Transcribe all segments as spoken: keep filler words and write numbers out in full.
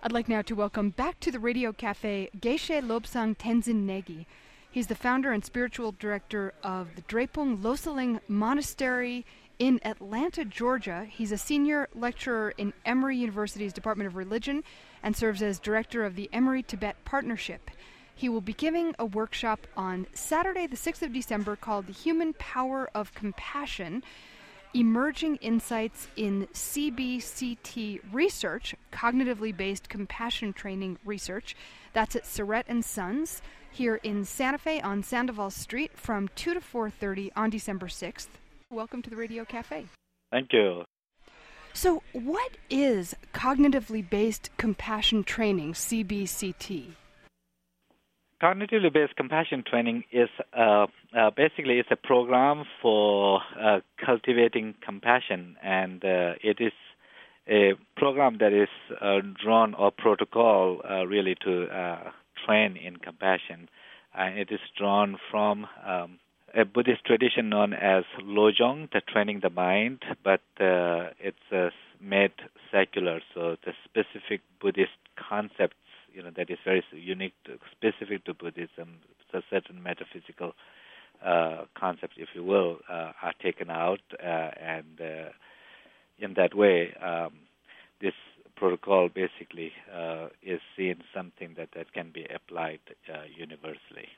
I'd like now to welcome back to the Radio Cafe Geshe Lobsang Tenzin Negi. He's the founder and spiritual director of the Drepung Losaling Monastery in Atlanta, Georgia. He's a senior lecturer in Emory University's Department of Religion and serves as director of the Emory-Tibet Partnership. He will be giving a workshop on Saturday, the sixth of December, called The Human Power of Compassion, Emerging Insights in C B C T Research, Cognitively Based Compassion Training Research. That's at Surratt and Sons here in Santa Fe on Sandoval Street from two to four thirty on December sixth. Welcome to the Radio Cafe. Thank you. So what is Cognitively Based Compassion Training, C B C T? Cognitively based compassion training is uh, uh, basically it's a program for uh, cultivating compassion, and uh, it is a program that is uh, drawn or protocol uh, really to uh, train in compassion. Uh, it is drawn from um, a Buddhist tradition known as Lojong, the training the mind, but uh, it's uh, made secular, so the specific Buddhist concepts, you know, that is very unique, to, specific to Buddhism, so certain metaphysical uh, concepts, if you will, uh, are taken out, uh, and uh, in that way, um, this protocol basically uh, is seen something that, that can be applied uh, universally.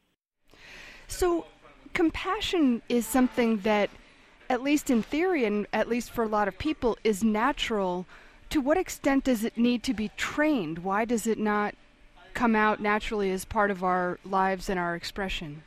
So, compassion is something that, at least in theory, and at least for a lot of people, is natural. To what extent does it need to be trained? Why does it not come out naturally as part of our lives and our expression?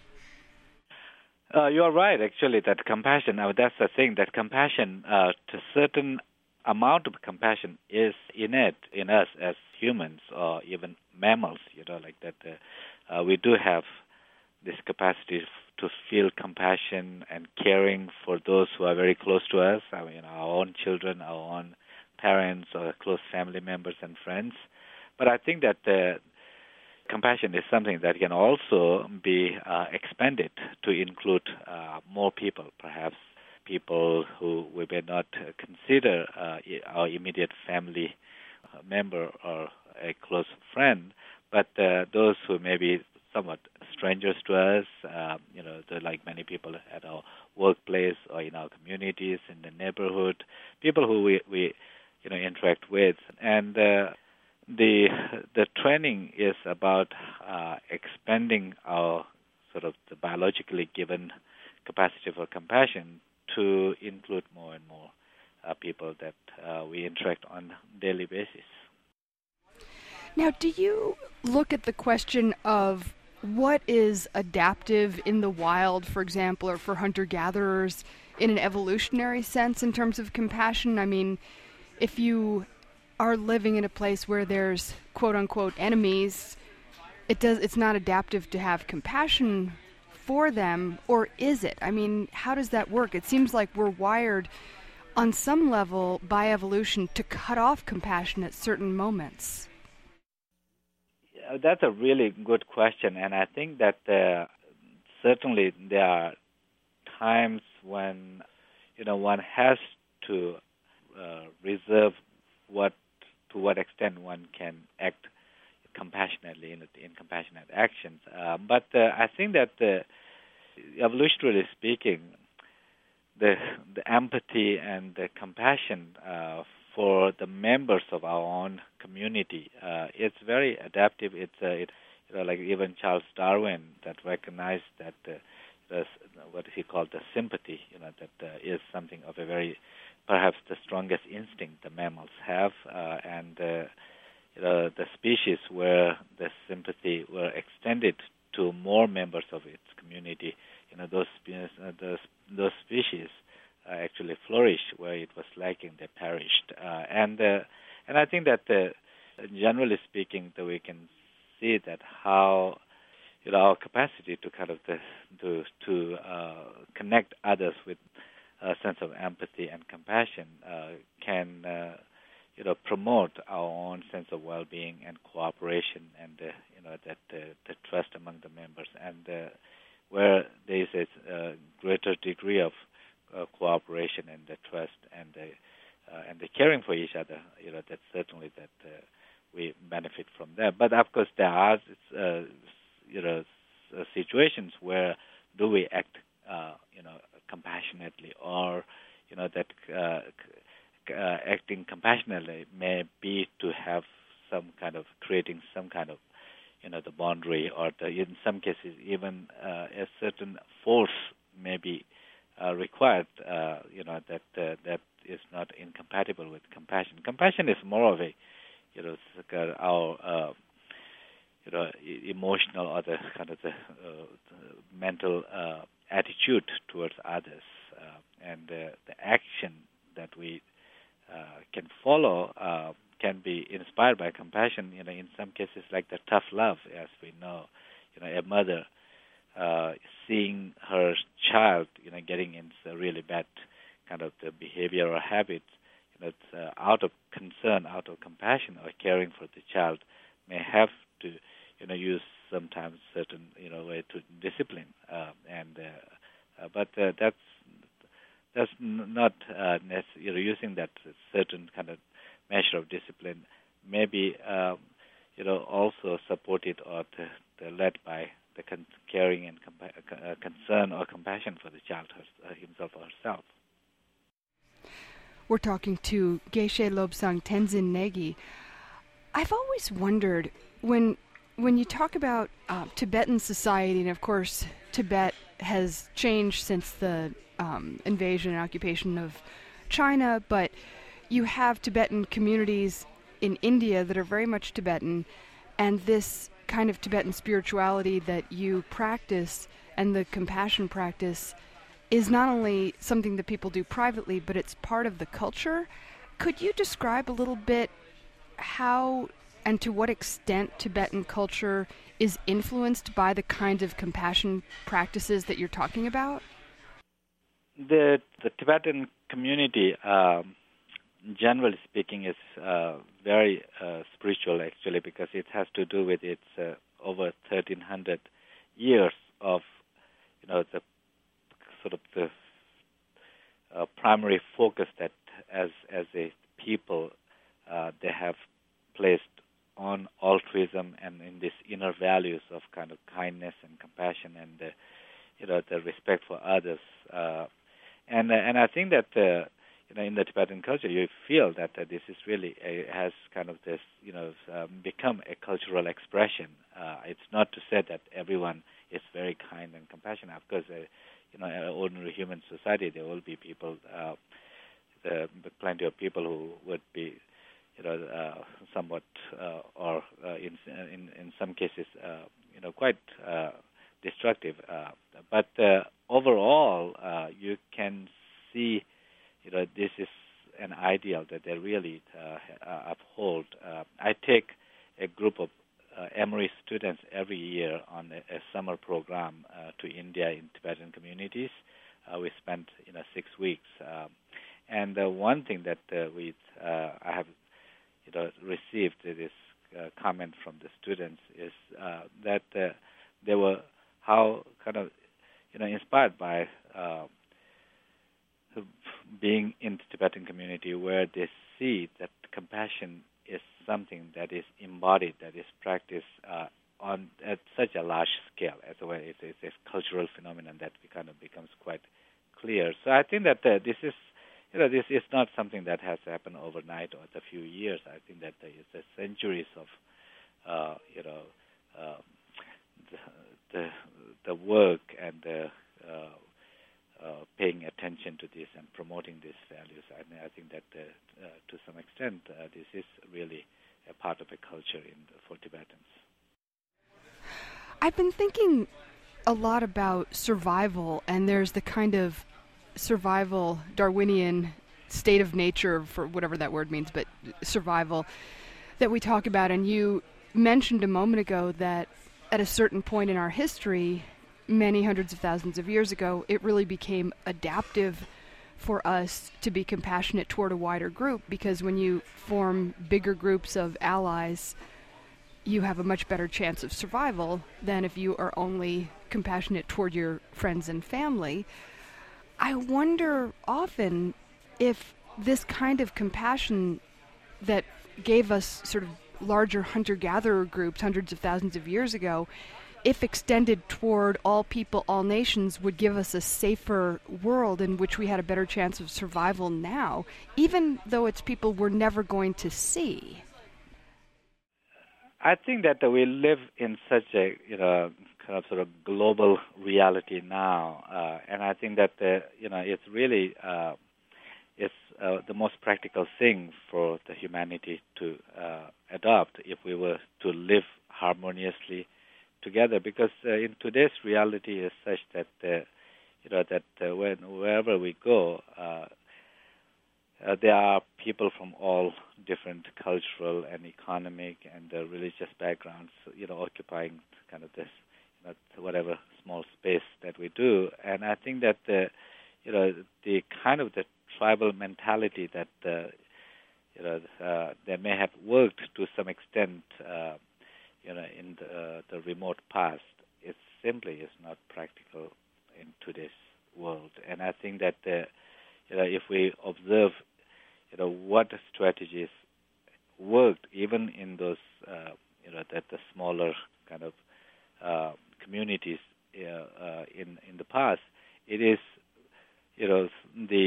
Uh, you are right, actually, that compassion, uh, that's the thing, that compassion, uh, to a certain amount of compassion is innate in us as humans or even mammals, you know, like that. Uh, uh, we do have this capacity to feel compassion and caring for those who are very close to us, I mean, our own children, our own parents or close family members and friends. But I think that uh, compassion is something that can also be uh, expanded to include uh, more people, perhaps people who we may not consider uh, our immediate family member or a close friend, but uh, those who may be somewhat strangers to us, uh, you know, like many people at our workplace or in our communities, in the neighborhood, people who we, we you know, interact with. And uh, the the training is about uh, expanding our sort of the biologically given capacity for compassion to include more and more uh, people that uh, we interact on a daily basis. Now, do you look at the question of what is adaptive in the wild, for example, or for hunter-gatherers in an evolutionary sense in terms of compassion? I mean, if you are living in a place where there's quote-unquote enemies, it does it's not adaptive to have compassion for them, or is it? I mean, how does that work? It seems like we're wired on some level by evolution to cut off compassion at certain moments. Yeah, that's a really good question, and I think that uh, certainly there are times when, you know, one has to uh, reserve what to what extent one can act compassionately in, in compassionate actions. Uh, but uh, I think that uh, evolutionarily speaking, the the empathy and the compassion uh, for the members of our own community, uh, it's very adaptive. It's uh, it, you know, like even Charles Darwin that recognized that uh, the, what he called the sympathy, you know, that uh, is something of a very perhaps the strongest instinct the mammals have, uh, and uh, you know, the species where the sympathy were extended to more members of its community, you know, those uh, those those species uh, actually flourished. Where it was lacking, they perished. Uh, and uh, and I think that uh, generally speaking, that we can see that how, you know, our capacity to kind of the, to to uh, connect others with a sense of empathy and compassion uh, can uh, you know promote our own sense of well-being and cooperation, and uh, you know that uh, the trust among the members, and uh, where there is a uh, greater degree of uh, cooperation and the trust and the uh, and the caring for each other, you know, that certainly that uh, we benefit from that. But of course, there are uh, you know situations where do we act uh, you know compassionately, or you know that uh, uh, acting compassionately may be to have some kind of creating some kind of you know the boundary, or the, in some cases even uh, a certain force may be uh, required. Uh, you know that uh, that is not incompatible with compassion. Compassion is more of a you know our uh, you know emotional or the kind of the, uh, the mental uh, attitude towards others, uh, and uh, the action that we uh, can follow uh, can be inspired by compassion. You know, in some cases, like the tough love, as we know, you know, a mother uh, seeing her child, you know, getting into a really bad kind of the behavior or habit, you know, it's, uh, out of concern, out of compassion, or caring for the child, may have to, you know, use sometimes certain, you know, way to discipline, uh, and uh, uh, but uh, that's that's not uh, necessarily using that certain kind of measure of discipline, maybe um, you know also supported or the, the led by the con- caring and compa- uh, concern or compassion for the child her, uh, himself or herself. We're talking to Geshe Lobsang Tenzin Negi. I've always wondered when when you talk about uh, Tibetan society, and of course Tibet has changed since the um, invasion and occupation of China, but you have Tibetan communities in India that are very much Tibetan, and this kind of Tibetan spirituality that you practice and the compassion practice is not only something that people do privately, but it's part of the culture. Could you describe a little bit how and to what extent Tibetan culture is influenced by the kinds of compassion practices that you're talking about? The, the Tibetan community, um, generally speaking, is uh, very uh, spiritual, actually, because it has to do with its uh, over thirteen hundred years of, you know, the sort of the uh, primary focus that as as a people uh, they have placed on altruism and in these inner values of kind of kindness and compassion and uh, you know the respect for others, uh, and uh, and I think that uh, you know in the Tibetan culture you feel that uh, this is really a, has kind of this you know um, become a cultural expression. Uh, it's not to say that everyone is very kind and compassionate. Of course, uh, you know, in an ordinary human society, there will be people, uh, the, plenty of people who would be, you know, uh, somewhat, uh, or uh, in, in in some cases, uh, you know, quite uh, destructive. Uh, but uh, overall, uh, you can see, you know, this is an ideal that they really uh, uphold. Uh, I take a group of Uh, Emory students every year on a, a summer program uh, to India in Tibetan communities. Uh, we spent you know six weeks, um, and uh, one thing that uh, we uh, I have you know received this uh, comment from the students is uh, that uh, they were how kind of you know inspired by uh, being in the Tibetan community, where they see that compassion is something that is embodied, that is practiced uh, on at such a large scale. As a way, it's, it's a cultural phenomenon that kind of becomes quite clear. So I think that uh, this is, you know, this is not something that has happened overnight or a few years. I think that there is a centuries of, uh, you know, uh, the, the the work and the uh, Uh, paying attention to this and promoting these values. I, I think that uh, uh, to some extent uh, this is really a part of a culture in, for Tibetans. I've been thinking a lot about survival, and there's the kind of survival Darwinian state of nature, for whatever that word means, but survival that we talk about. And you mentioned a moment ago that at a certain point in our history, many hundreds of thousands of years ago, it really became adaptive for us to be compassionate toward a wider group, because when you form bigger groups of allies, you have a much better chance of survival than if you are only compassionate toward your friends and family. I wonder often if this kind of compassion that gave us sort of larger hunter-gatherer groups hundreds of thousands of years ago, if extended toward all people, all nations, would give us a safer world in which we had a better chance of survival now, even though it's people we're never going to see. I think that we live in such a, you know, kind of sort of global reality now, uh, and I think that, uh, you know, it's really uh, it's uh, the most practical thing for the humanity to uh, adopt if we were to live harmoniously together, because uh, in today's reality is such that uh, you know that uh, when wherever we go, uh, uh, there are people from all different cultural and economic and uh, religious backgrounds, you know, occupying kind of this, you know, whatever small space that we do, and I think that uh, you know the kind of the tribal mentality that uh, you know uh, that may have worked to some extent. Uh, You know, in the, uh, the remote past, it simply is not practical in today's world. And I think that, uh, you know, if we observe, you know, what strategies worked, even in those, uh, you know, that the smaller kind of uh, communities uh, uh, in in the past, it is, you know, the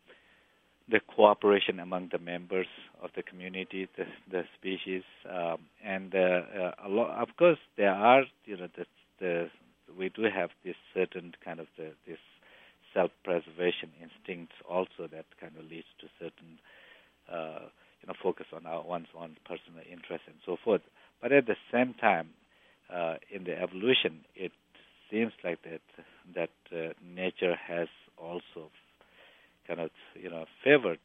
the cooperation among the members of the community, the, the species, um, and uh, uh, a lot. Of course, there are, you know, the, the we do have this certain kind of the, this self-preservation instincts also that kind of leads to certain, uh, you know, focus on our one's own personal interest and so forth. But at the same time, uh, in the evolution, it seems like that that uh, nature has also kind of, you know, favored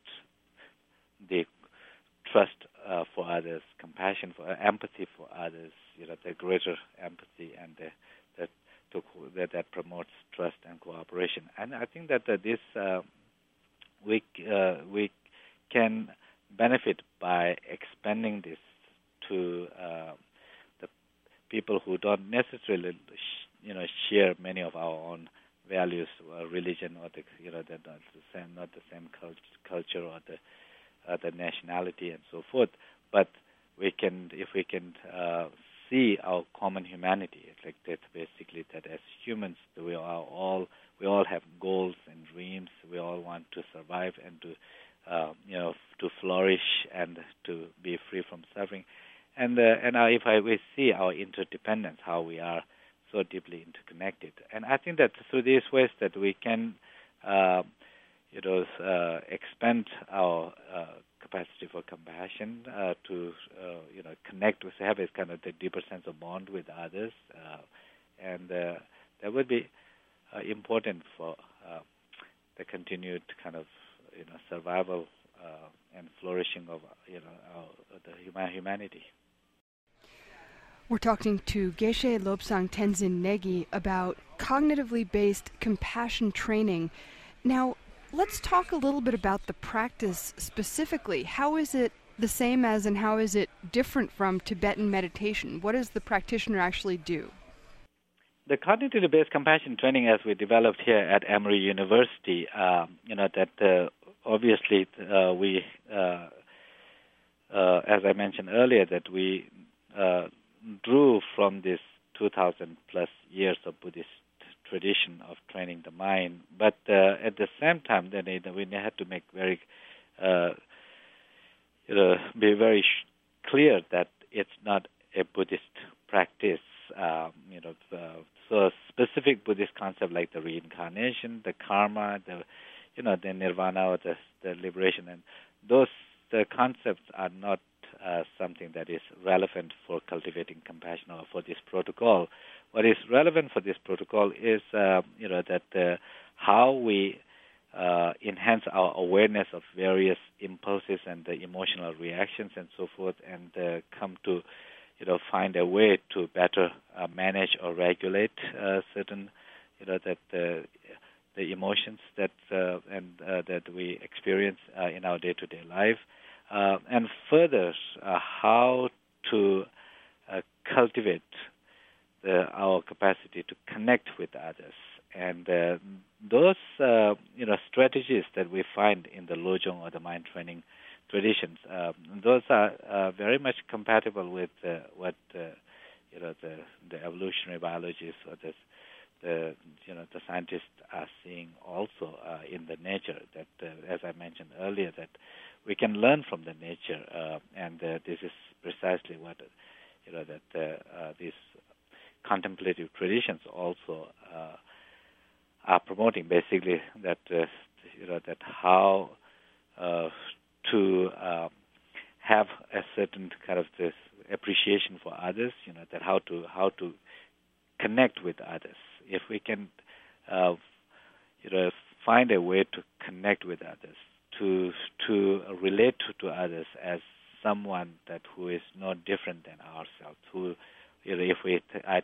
the trust uh, for others, compassion for uh, empathy for others, you know, the greater empathy and the, that, to, that that promotes trust and cooperation. And I think that uh, this uh, we uh, we can benefit by expanding this to uh, the people who don't necessarily, you know, share many of our own values, uh, religion, or the, you know, the, not the same, not the same cult- culture or the uh, the nationality and so forth. But we can, if we can uh, see our common humanity, it's like that, basically that as humans, we are all we all have goals and dreams. We all want to survive and to, uh, you know, to flourish and to be free from suffering. And uh, and uh, if I, we see our interdependence, how we are so deeply interconnected. And I think that through these ways that we can, uh, you know, uh, expand our uh, capacity for compassion, uh, to, uh, you know, connect with, have a kind of the deeper sense of bond with others. Uh, and uh, that would be uh, important for uh, the continued kind of, you know, survival uh, and flourishing of, you know, our, the human humanity. We're talking to Geshe Lobsang Tenzin Negi about cognitively based compassion training. Now, let's talk a little bit about the practice specifically. How is it the same as and how is it different from Tibetan meditation? What does the practitioner actually do? The cognitively based compassion training, as we developed here at Emory University, uh, you know, that uh, obviously uh, we, uh, uh, as I mentioned earlier, that we uh, drew from this two thousand plus years of Buddhist tradition of training the mind, but uh, at the same time, then we had to make very, uh, you know, be very sh- clear that it's not a Buddhist practice. Um, you know, uh, so specific Buddhist concept like the reincarnation, the karma, the, you know, the nirvana or the, the liberation, and those the concepts are not uh, something that is relevant for cultivating compassion or for this protocol. What is relevant for this protocol is, uh, you know, that uh, how we uh, enhance our awareness of various impulses and the emotional reactions and so forth, and uh, come to, you know, find a way to better uh, manage or regulate uh, certain, you know, that uh, the emotions that uh, and uh, that we experience uh, in our day-to-day life, uh, and further uh, how to uh, cultivate the, our capacity to connect with others. And uh, those, uh, you know, strategies strategies that we find in the Lojong or the mind training traditions. Um, those are uh, very much compatible with uh, what uh, you know the, the evolutionary biologists or the, the you know the scientists are seeing also uh, in the nature. That, uh, as I mentioned earlier, that we can learn from the nature, uh, and uh, this is precisely what you know that uh, uh, these contemplative traditions also uh, are promoting. Basically, that uh, you know that how uh, to uh, have a certain kind of this appreciation for others. You know that how to how to connect with others. If we can, uh, you know, find a way to connect with others, to to relate to, to others as someone that who is no different than ourselves. Who, you know, if we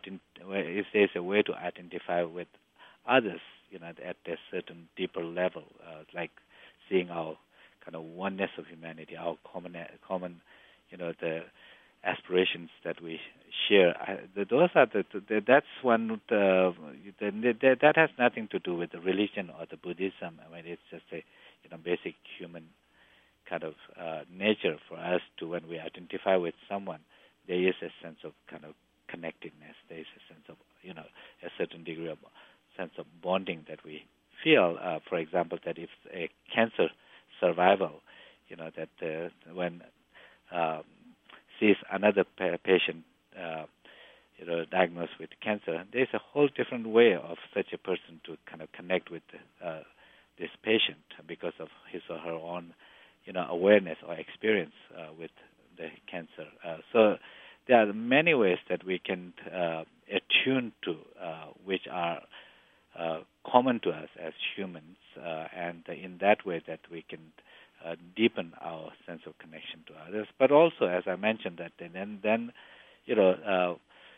if there's a way to identify with others, you know, at a certain deeper level, uh, like seeing our kind of oneness of humanity, our common common, you know, the aspirations that we share. I, the, those are the, the that's one the, the, the that has nothing to do with the religion or the Buddhism. I mean, it's just a you know basic human kind of uh, nature for us to, when we identify with someone, there is a sense of kind of connectedness. There is a sense of you know a certain degree of sense of bonding that we feel. Uh, for example, that if a cancer survival, you know that uh, when um, sees another pa- patient, uh, you know, diagnosed with cancer, there's a whole different way of such a person to kind of connect with uh, this patient because of his or her own, you know, awareness or experience uh, with the cancer. Uh, so there are many ways that we can uh, attune to, uh, which are uh, common to us as humans, uh, and in that way that we can Uh, deepen our sense of connection to others, but also, as I mentioned, that then, then you know, uh,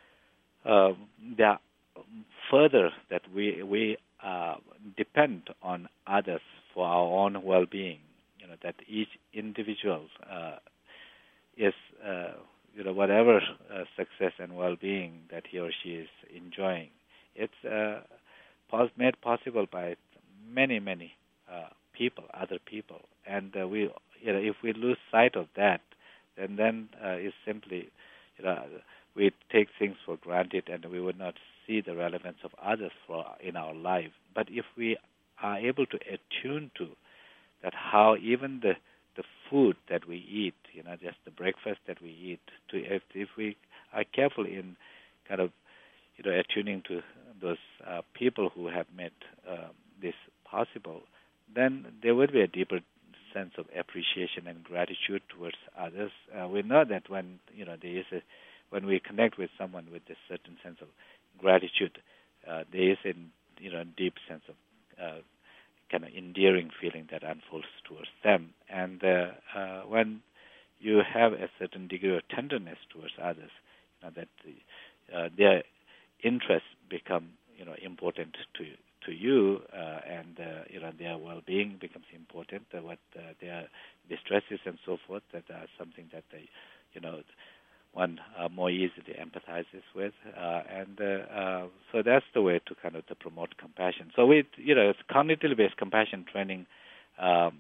uh, there are further that we we uh, depend on others for our own well-being. You know, that each individual uh, is, uh, you know, whatever uh, success and well-being that he or she is enjoying, it's uh, pos- made possible by many, many uh, people, other people. And uh, we, you know, if we lose sight of that, then then uh, it's simply, you know, we take things for granted, and we would not see the relevance of others for in our life. But if we are able to attune to that, how even the the food that we eat, you know, just the breakfast that we eat, to if if we are careful in kind of, you know, attuning to those uh, people who have made uh, this possible, then there would be a deeper sense of appreciation and gratitude towards others. Uh, we know that when you know there is a, when we connect with someone with a certain sense of gratitude, uh, there is a you know deep sense of uh, kind of endearing feeling that unfolds towards them. And uh, uh, when you have a certain degree of tenderness towards others, you know that uh, their interests become you know important to you. to you, uh, and uh, you know their well-being becomes important. Uh, what uh, their distresses and so forth, that are something that they, you know, one uh, more easily empathizes with, uh, and uh, uh, so that's the way to kind of to promote compassion. So we, you know, it's cognitively-based compassion training um,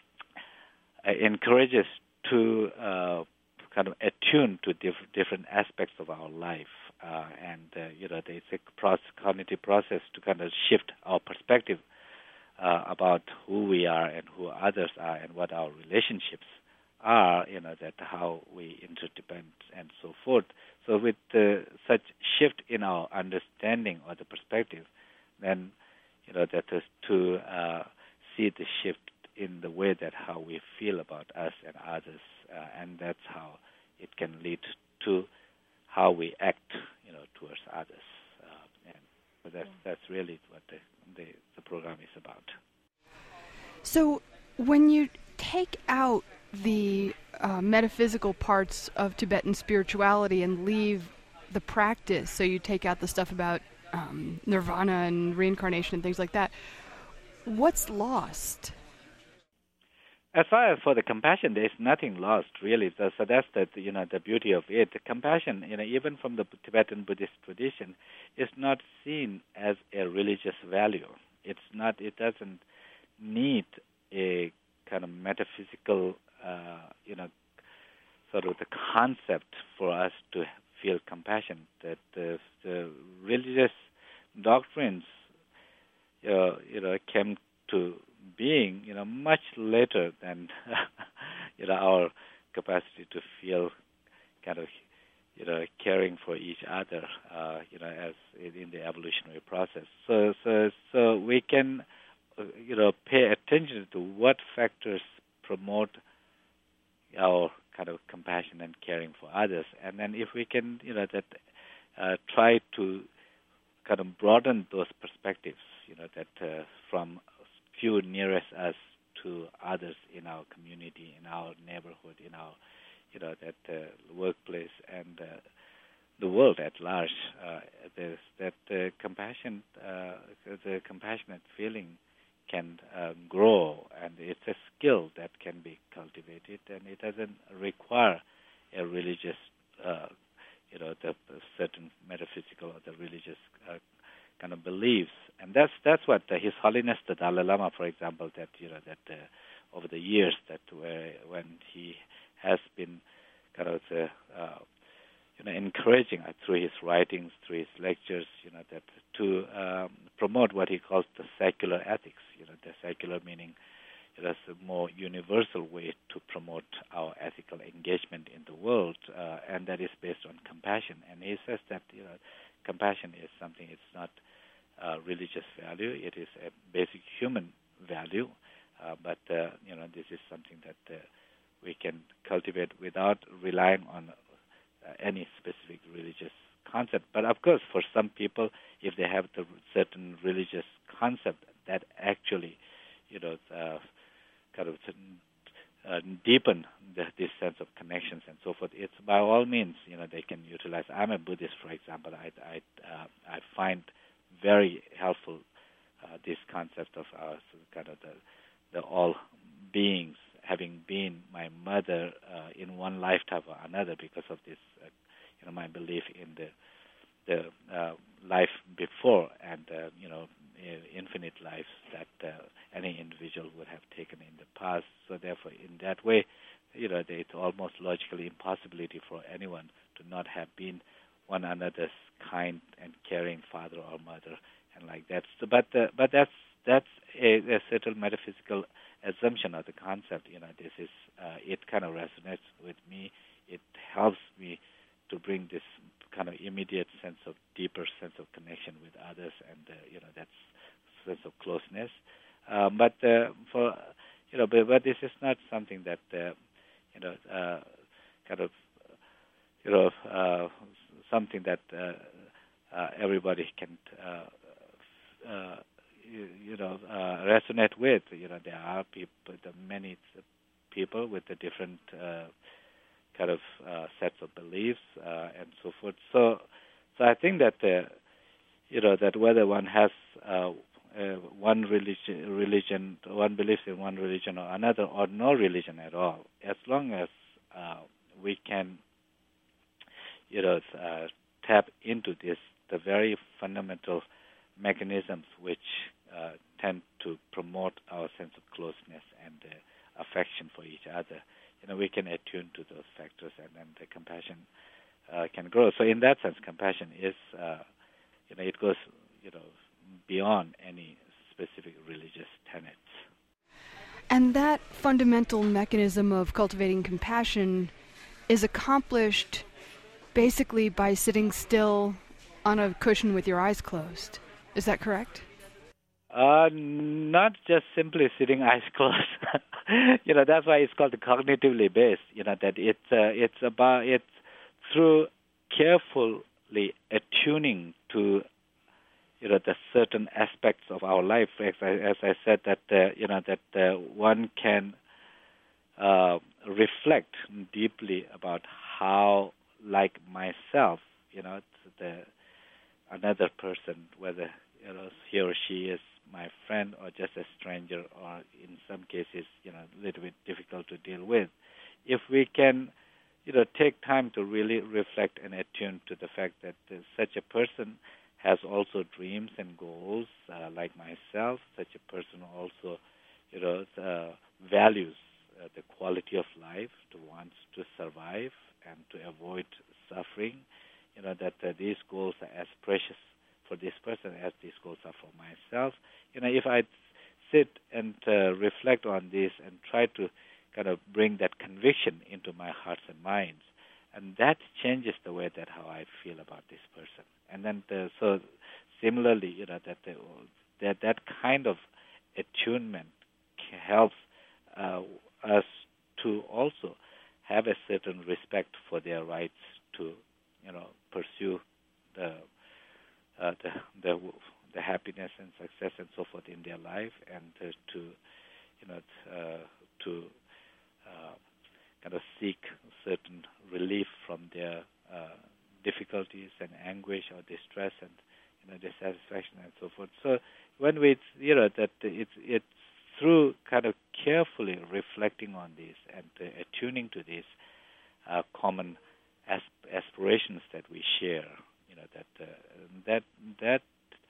encourages to uh, kind of attune to diff- different aspects of our life. Uh, and, uh, you know, it's a process, cognitive process to kind of shift our perspective uh, about who we are and who others are and what our relationships are, you know, that how we interdepend and so forth. So with uh, such shift in our understanding or the perspective, then, you know, that is to uh, see the shift in the way that how we feel about us and others, uh, and that's how it can lead to how we act, you know, towards others, uh, and so that's that's really what the, the the program is about. So, when you take out the uh, metaphysical parts of Tibetan spirituality and leave the practice, so you take out the stuff about um, nirvana and reincarnation and things like that, what's lost? As far as for the compassion, there is nothing lost, really. So, so that's the you know the beauty of it. The compassion, you know, even from the Tibetan Buddhist tradition, is not seen as a religious value. It's not. It doesn't need a kind of metaphysical, uh, you know, sort of the concept for us to feel compassion. That the, the religious doctrines, uh, you know, came to being, you know, much later than, you know, our capacity to feel kind of, you know, caring for each other, uh, you know, as in, in the evolutionary process. So, so, so we can, uh, you know, pay attention to what factors promote our kind of compassion and caring for others, and then if we can, you know, that uh, try to kind of broaden those perspectives, you know, that uh, from few nearest us to others in our community, in our neighborhood, in our, you know, that uh, workplace and uh, the world at large, uh, there's that uh, compassion, uh, the compassionate feeling can uh, grow, and it's a skill that can be cultivated, and it doesn't require a religious, uh, you know, the, the certain metaphysical or the religious uh, kind of beliefs, and that's that's what uh, His Holiness the Dalai Lama, for example, that you know that uh, over the years that where, when he has been kind of uh, uh, you know encouraging uh, through his writings, through his lectures, you know that to um, promote what he calls the secular ethics. You know, the secular meaning it is a more universal way to promote our ethical engagement in the world, uh, and that is based on compassion. And he says that you know, compassion is something. It's not a religious value. It is a basic human value. Uh, but uh, you know, this is something that uh, we can cultivate without relying on uh, any specific religious concept. But of course, for some people, if they have the certain religious concept that actually, you know, uh, kind of uh, deepen the, this sense of connections and so forth, it's by all means, you know, they can utilize. I'm a Buddhist, for example. I I uh, I find very helpful uh, this concept of uh, kind of the the all beings having been my mother uh, in one lifetime or another because of this, uh, you know, my belief in the the uh, life before and uh, you know infinite lives that uh, any individual would have taken in the past. So therefore, in that way, you know, it's almost logically impossibility for anyone to not have been one another's kind and caring father or mother and like that. So, but uh, but that's that's a, a certain metaphysical assumption of the concept. You know, this is uh, it kind of resonates with me. It helps me to bring this kind of immediate sense of deeper sense of connection with others, and uh, you know that's sense of closeness. Um, but uh, for you know, but, but this is not something that uh, you know uh, kind of you know uh, something that uh, uh, everybody can uh, uh, you, you know uh, resonate with. You know, there are people, the many people with the different Uh, kind of uh, sets of beliefs uh, and so forth. So, so I think that uh, you know that whether one has uh, uh, one religion, religion, one believes in one religion or another, or no religion at all, as long as uh, we can, you know, uh, tap into this, the very fundamental mechanisms which uh, tend to promote our sense of closeness and uh, affection for each other. You know, we can attune to those factors, and then the compassion uh, can grow. So, in that sense, compassion is, uh, you know, it goes, you know, beyond any specific religious tenets. And that fundamental mechanism of cultivating compassion is accomplished basically by sitting still on a cushion with your eyes closed. Is that correct? Uh, not just simply sitting eyes closed. You know, that's why it's called cognitively based. You know, that it's uh, it's about it's through carefully attuning to, you know, the certain aspects of our life. As I, as I said, that uh, you know that uh, one can uh, reflect deeply about how, like myself, you know, the another person, whether you know he or she is my friend or just a stranger, or in some cases, you know, a little bit difficult to deal with. If we can, you know, take time to really reflect and attune to the fact that uh, such a person has also dreams and goals, uh, like myself. Such a person also, you know, uh, values uh, the quality of life, to wants to survive and to avoid suffering, you know, that uh, these goals are as precious for this person as these goals are for myself. You know, if I sit and uh, reflect on this and try to kind of bring that conviction into my hearts and minds, and that changes the way that how I feel about this person. And then, uh, so similarly, you know, that the, that that kind of attunement helps uh, us to also have a certain respect for their rights to, you know, pursue the uh, the, the the happiness and success and so forth in their life, and uh, to, you know, uh, to uh, kind of seek certain relief from their uh, difficulties and anguish or distress and, you know, dissatisfaction and so forth. So when we, you know, that it's it's through kind of carefully reflecting on this and uh, attuning to these uh, common asp- aspirations that we share, you know, that uh, that that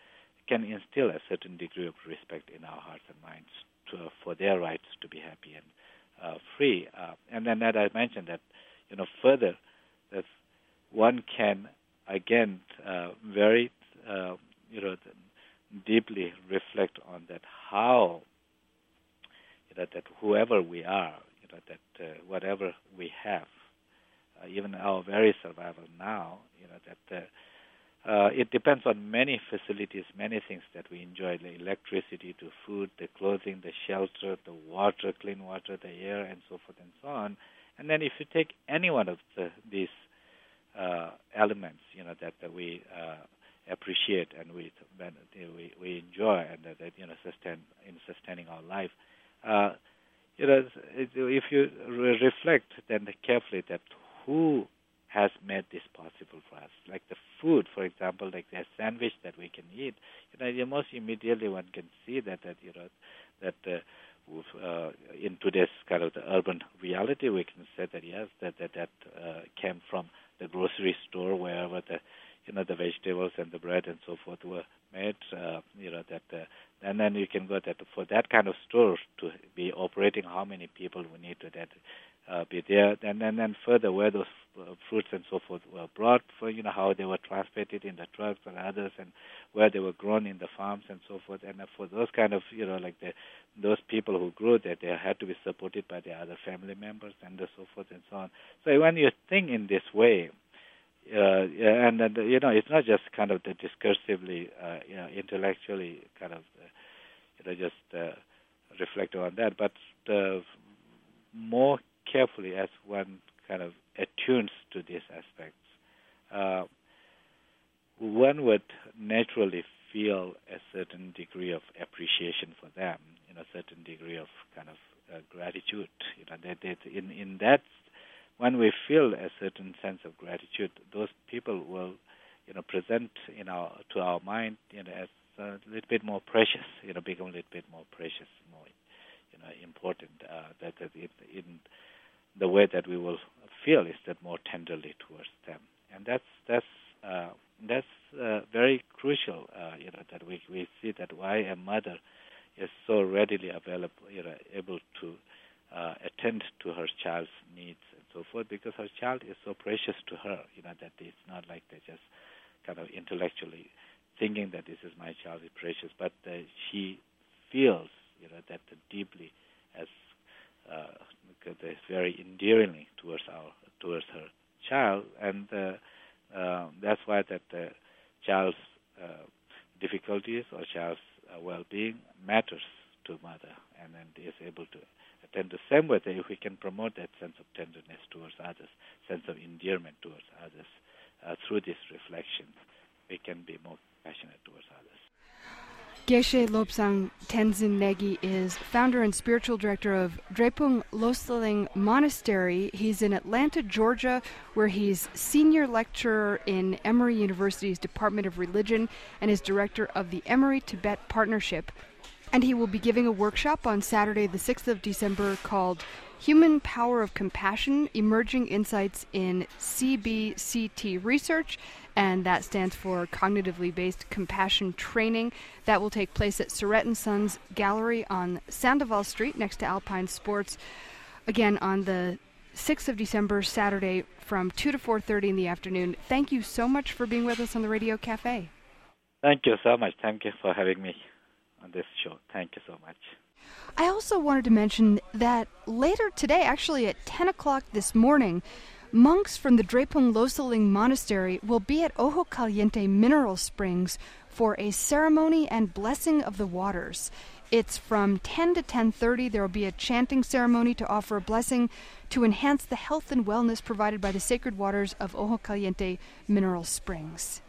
can instill a certain degree of respect in our hearts and minds to, uh, for their rights to be happy and uh, free. Uh, and then that I mentioned that, you know, further that one can again uh, very uh, you know deeply reflect on that how, you know, that whoever we are, you know, that uh, whatever we have, uh, even our very survival now, you know, that uh, uh, it depends on many facilities, many things that we enjoy: the electricity, to food, the clothing, the shelter, the water, clean water, the air, and so forth and so on. And then if you take any one of the, these uh, elements, you know, that, that we uh, appreciate and we we, we enjoy and that, that, you know, sustain in sustaining our life, uh, you know, if you re- reflect then carefully that who has made this possible for us, like the food, for example, like the sandwich that we can eat, you know, most immediately one can see that that you know that. Uh, Uh, in today's kind of the urban reality, we can say that yes, that that, that uh, came from the grocery store, wherever the, you know, the vegetables and the bread and so forth were made. Uh, you know that, uh, and then you can go that for that kind of store to be operating, how many people we need to that uh, be there, and then then further where those uh, fruits and so forth were brought, for, you know, how they were transported in the trucks and others, and where they were grown in the farms and so forth, and for those kind of, you know, like the those people who grew that, they had to be supported by their other family members and so forth and so on. So when you think in this way, uh, and, and you know, it's not just kind of the discursively, uh, you know, intellectually kind of, uh, you know, just uh, reflect on that, but uh, more carefully as one kind of attunes to these aspects, uh, one would naturally feel a certain degree of appreciation for them, you know, a certain degree of kind of uh, gratitude. You know, that, that in in that, when we feel a certain sense of gratitude, those people will, you know, present in our to our mind, you know, as a little bit more precious. You know, become a little bit more precious, more, you know, important. Uh, that that it, in the way that we will feel is that more tenderly towards them, and that's that's. Uh, That's uh, very crucial, uh, you know, that we we see that why a mother is so readily available, you know, able to uh, attend to her child's needs and so forth, because her child is so precious to her, you know, that it's not like they're just kind of intellectually thinking that this is my child is precious, but uh, she feels, you know, that deeply as uh, very endearingly towards our towards her child, and uh, Uh, that's why that the child's uh, difficulties or child's uh, well-being matters to mother, and then is able to attend the same way that if we can promote that sense of tenderness towards others, sense of endearment towards others, uh, through this reflection, we can be more passionate towards others. Geshe Lobsang Tenzin Negi is founder and spiritual director of Drepung Losaling Monastery. He's in Atlanta, Georgia, where he's senior lecturer in Emory University's Department of Religion and is director of the Emory-Tibet Partnership. And he will be giving a workshop on Saturday, the sixth of December, called Human Power of Compassion, Emerging Insights in C B C T Research, and that stands for Cognitively Based Compassion Training. That will take place at Surratt and Sons Gallery on Sandoval Street next to Alpine Sports, again on the sixth of December, Saturday, from two to four thirty in the afternoon. Thank you so much for being with us on the Radio Cafe. Thank you so much. Thank you for having me on this show. Thank you so much. I also wanted to mention that later today, actually at ten o'clock this morning, monks from the Drepung Losaling Monastery will be at Ojo Caliente Mineral Springs for a ceremony and blessing of the waters. It's from ten to ten thirty. There will be a chanting ceremony to offer a blessing to enhance the health and wellness provided by the sacred waters of Ojo Caliente Mineral Springs.